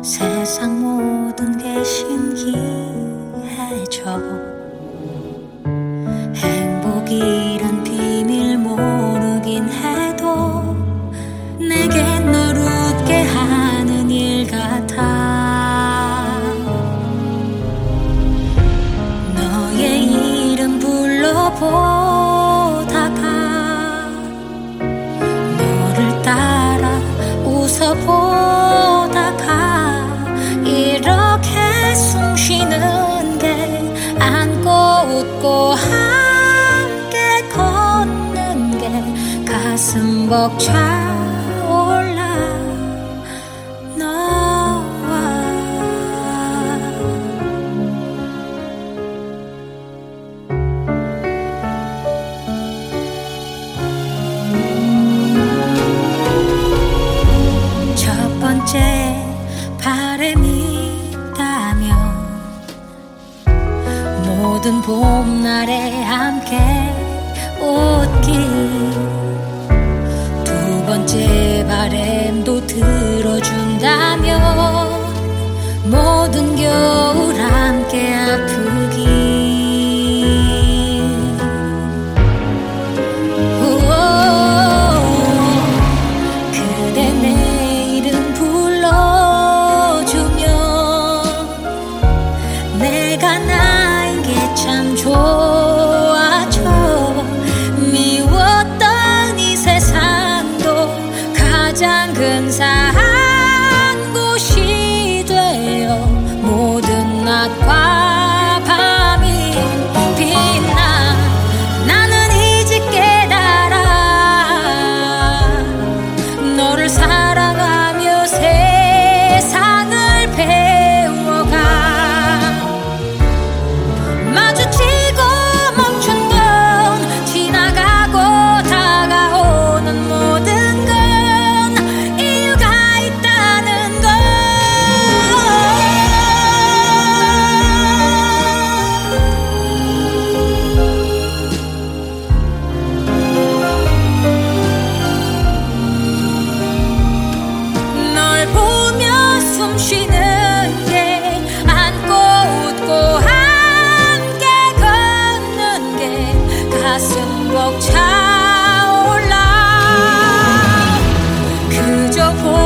세상 모든 게 신기해져. 행복이란 비밀 모르긴 해도 내겐 널 웃게 하는 일 같아. 너의 이름 불러보다가 너를 따라 웃어보다가 이렇게 숨 쉬는 게 안고 웃고 함께 걷는 게 가슴 벅차올라. 첫 번째 바람이 있다면 모든 봄날에 함께 웃기. 두 번째 바람도 들어준다면 모든 겨울 함께 아프기. 그대 내 이름 불러주면 내가 나인 게 참 좋아져. 미웠던 이 세상도 가장 근사한 곳이 되어 모든 낮과 밤이 빛나. 나는 이제 깨달아 너를 사랑하며 세상을 배워가. 마주치고 멈춘 건 지나가고 다가오는 모든 건 이유가 있다는 걸. 널 보며 숨 쉬는 게 안고 웃고 함께 걷는 게 가슴 벅차올라. 그저